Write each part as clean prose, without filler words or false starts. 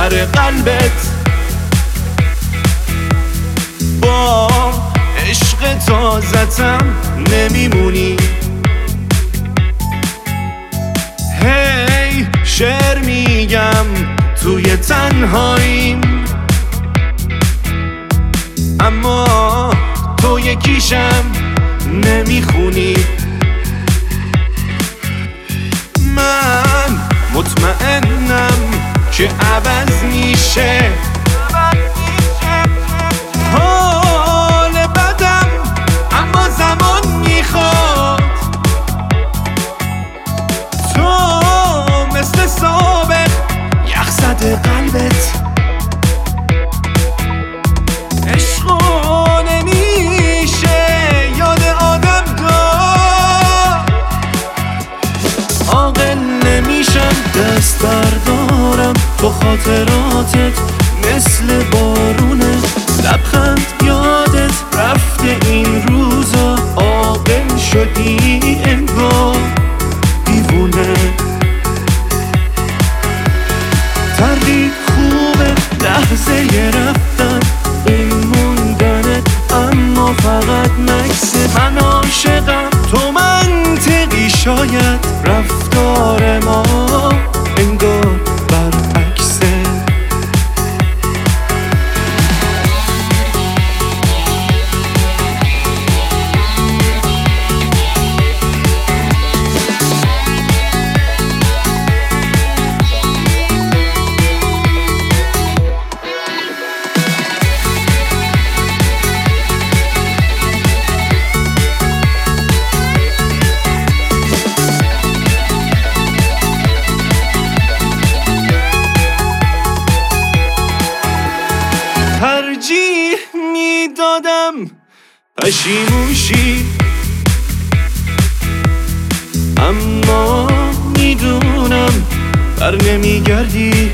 در قلبت با عشق تازتم نمیمونی. هی شعر میگم توی تنهاییم، اما تو یکیشم نمیخونی. من مطمئنم که عوض میشه حال بدم، اما زمان میخواد تو مثل سابق یخ زده قلبت. عشقو نمیشه یاد آدم داد، عاقل نمیشم دست بردارم تو خاطراتت مثل بارونه. لبخند یادت رفته این روزا، عاقل شدی انگار دیوونه. تردید خوبه لحظه رفتن، این موندنت اما فقط مکسه. من عاشقم تو منطقی، شاید رفتار ما انگار برعکسه. ترجیح میدادم پشیموشی، اما میدونم بر نمیگردی.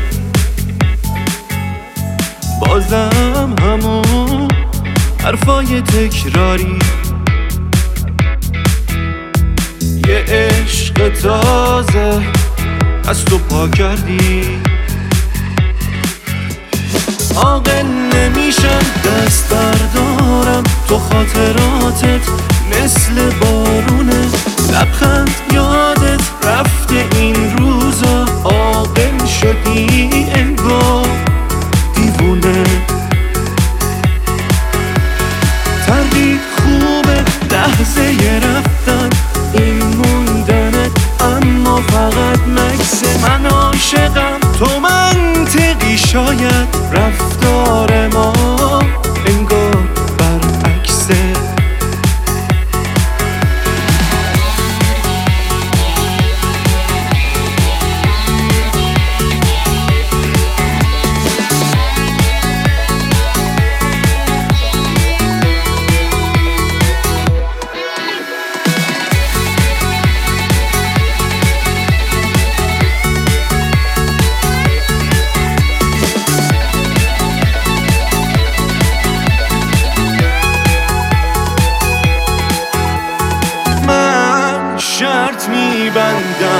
بازم همون حرفای تکراری، یه عشق تازه از تو پا کردی. عاقل نمیشم دست بردارم تو خاطراتت مثل بارونه. لبخند یادت رفته این روزا، عاقل شدی انگار دیوونه. تردید خوبه لحظه رفتن، این موندنت اما فقط مکسه. من عاشقم تو منطقی، شاید رفتار ما انگار برعکسه. شرط میبندم